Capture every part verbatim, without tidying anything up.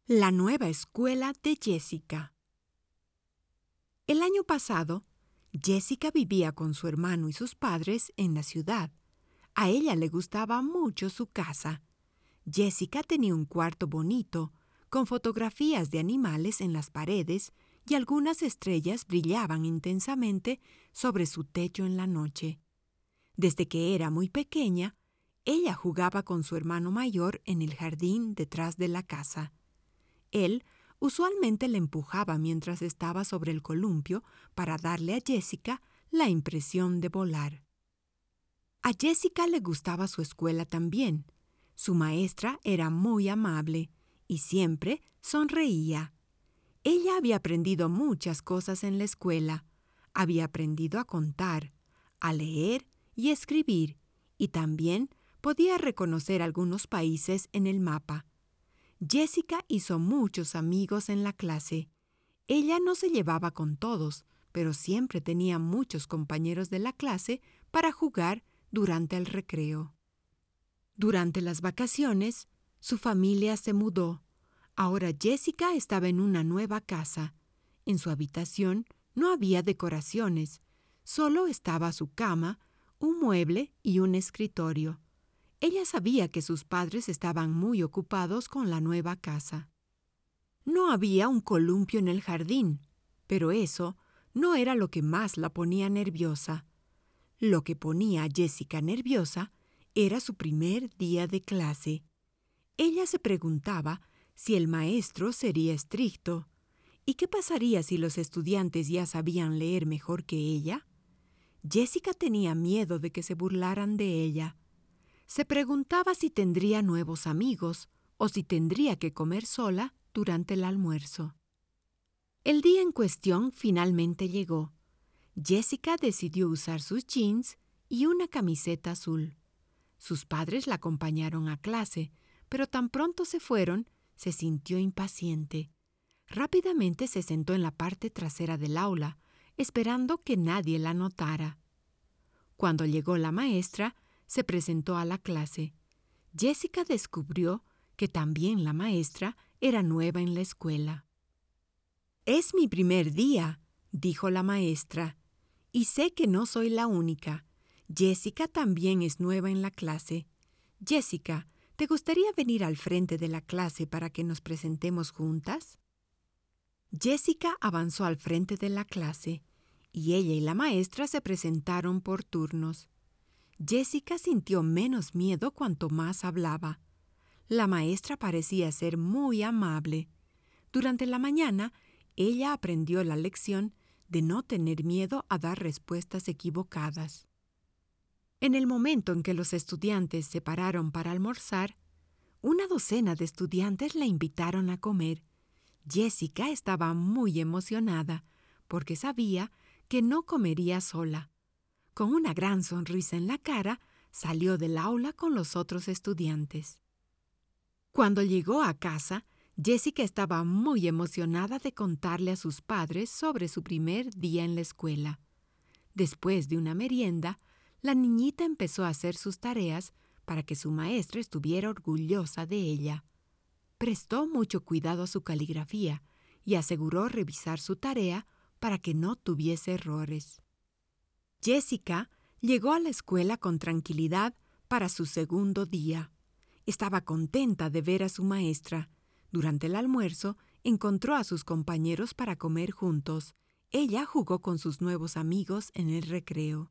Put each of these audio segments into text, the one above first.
La nueva escuela de Jessica. El año pasado, Jessica vivía con su hermano y sus padres en la ciudad. A ella le gustaba mucho su casa. Jessica tenía un cuarto bonito, con fotografías de animales en las paredes y algunas estrellas brillaban intensamente sobre su techo en la noche. Desde que era muy pequeña, ella jugaba con su hermano mayor en el jardín detrás de la casa. Él usualmente le empujaba mientras estaba sobre el columpio para darle a Jessica la impresión de volar. A Jessica le gustaba su escuela también. Su maestra era muy amable y siempre sonreía. Ella había aprendido muchas cosas en la escuela. Había aprendido a contar, a leer y escribir, y también podía reconocer algunos países en el mapa. Jessica hizo muchos amigos en la clase. Ella no se llevaba con todos, pero siempre tenía muchos compañeros de la clase para jugar durante el recreo. Durante las vacaciones, su familia se mudó. Ahora Jessica estaba en una nueva casa. En su habitación no había decoraciones, solo estaba su cama, un mueble y un escritorio. Ella sabía que sus padres estaban muy ocupados con la nueva casa. No había un columpio en el jardín, pero eso no era lo que más la ponía nerviosa. Lo que ponía a Jessica nerviosa era su primer día de clase. Ella se preguntaba si el maestro sería estricto. ¿Y qué pasaría si los estudiantes ya sabían leer mejor que ella? Jessica tenía miedo de que se burlaran de ella. Se preguntaba si tendría nuevos amigos o si tendría que comer sola durante el almuerzo. El día en cuestión finalmente llegó. Jessica decidió usar sus jeans y una camiseta azul. Sus padres la acompañaron a clase, pero tan pronto se fueron, se sintió impaciente. Rápidamente se sentó en la parte trasera del aula, esperando que nadie la notara. Cuando llegó la maestra, se presentó a la clase. Jessica descubrió que también la maestra era nueva en la escuela. «Es mi primer día», dijo la maestra, «y sé que no soy la única. Jessica también es nueva en la clase. Jessica, ¿te gustaría venir al frente de la clase para que nos presentemos juntas?» Jessica avanzó al frente de la clase, y ella y la maestra se presentaron por turnos. Jessica sintió menos miedo cuanto más hablaba. La maestra parecía ser muy amable. Durante la mañana, ella aprendió la lección de no tener miedo a dar respuestas equivocadas. En el momento en que los estudiantes se pararon para almorzar, una docena de estudiantes la invitaron a comer. Jessica estaba muy emocionada porque sabía que no comería sola. Con una gran sonrisa en la cara, salió del aula con los otros estudiantes. Cuando llegó a casa, Jessica estaba muy emocionada de contarle a sus padres sobre su primer día en la escuela. Después de una merienda, la niñita empezó a hacer sus tareas para que su maestra estuviera orgullosa de ella. Prestó mucho cuidado a su caligrafía y aseguró revisar su tarea para que no tuviese errores. Jessica llegó a la escuela con tranquilidad para su segundo día. Estaba contenta de ver a su maestra. Durante el almuerzo, encontró a sus compañeros para comer juntos. Ella jugó con sus nuevos amigos en el recreo.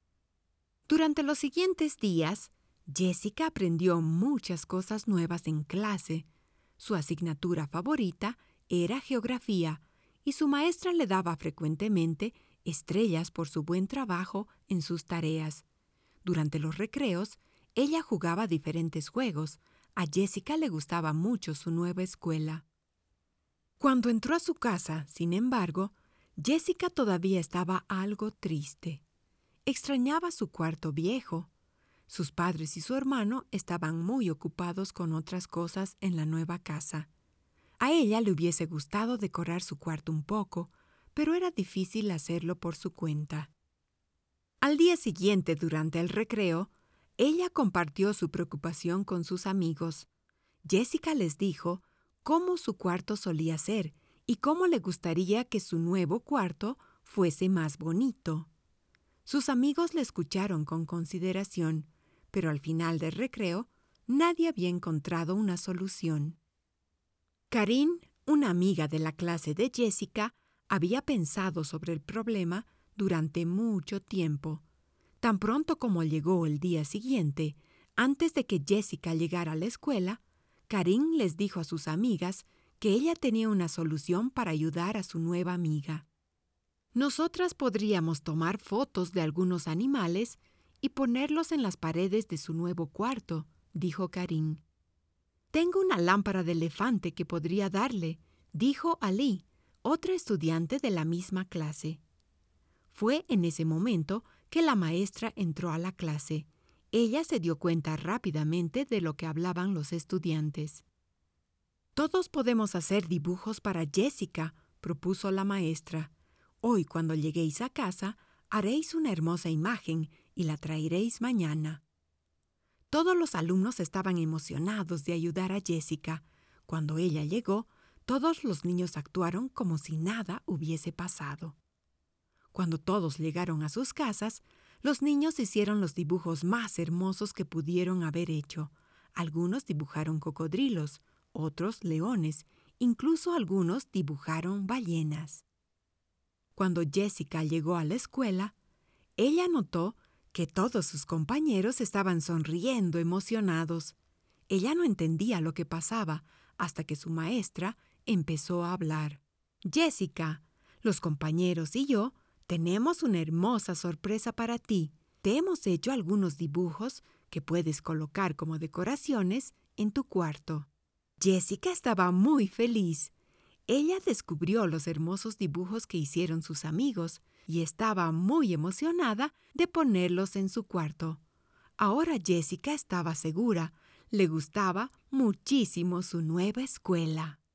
Durante los siguientes días, Jessica aprendió muchas cosas nuevas en clase. Su asignatura favorita era geografía, y su maestra le daba frecuentemente estrellas por su buen trabajo en sus tareas. Durante los recreos, ella jugaba diferentes juegos. A Jessica le gustaba mucho su nueva escuela. Cuando entró a su casa, sin embargo, Jessica todavía estaba algo triste. Extrañaba su cuarto viejo. Sus padres y su hermano estaban muy ocupados con otras cosas en la nueva casa. A ella le hubiese gustado decorar su cuarto un poco, pero era difícil hacerlo por su cuenta. Al día siguiente, durante el recreo, ella compartió su preocupación con sus amigos. Jessica les dijo cómo su cuarto solía ser y cómo le gustaría que su nuevo cuarto fuese más bonito. Sus amigos le escucharon con consideración, pero al final del recreo nadie había encontrado una solución. Karin, una amiga de la clase de Jessica, había pensado sobre el problema durante mucho tiempo. Tan pronto como llegó el día siguiente, antes de que Jessica llegara a la escuela, Karin les dijo a sus amigas que ella tenía una solución para ayudar a su nueva amiga. Nosotras podríamos tomar fotos de algunos animales y ponerlos en las paredes de su nuevo cuarto, dijo Karin. Tengo una lámpara de elefante que podría darle, dijo Ali, otra estudiante de la misma clase. Fue en ese momento que la maestra entró a la clase. Ella se dio cuenta rápidamente de lo que hablaban los estudiantes. Todos podemos hacer dibujos para Jessica, propuso la maestra. Hoy, cuando lleguéis a casa, haréis una hermosa imagen y la traeréis mañana. Todos los alumnos estaban emocionados de ayudar a Jessica. Cuando ella llegó, todos los niños actuaron como si nada hubiese pasado. Cuando todos llegaron a sus casas, los niños hicieron los dibujos más hermosos que pudieron haber hecho. Algunos dibujaron cocodrilos, otros leones, incluso algunos dibujaron ballenas. Cuando Jessica llegó a la escuela, ella notó que todos sus compañeros estaban sonriendo emocionados. Ella no entendía lo que pasaba hasta que su maestra empezó a hablar. Jessica, los compañeros y yo tenemos una hermosa sorpresa para ti. Te hemos hecho algunos dibujos que puedes colocar como decoraciones en tu cuarto. Jessica estaba muy feliz. Ella descubrió los hermosos dibujos que hicieron sus amigos y estaba muy emocionada de ponerlos en su cuarto. Ahora Jessica estaba segura. Le gustaba muchísimo su nueva escuela.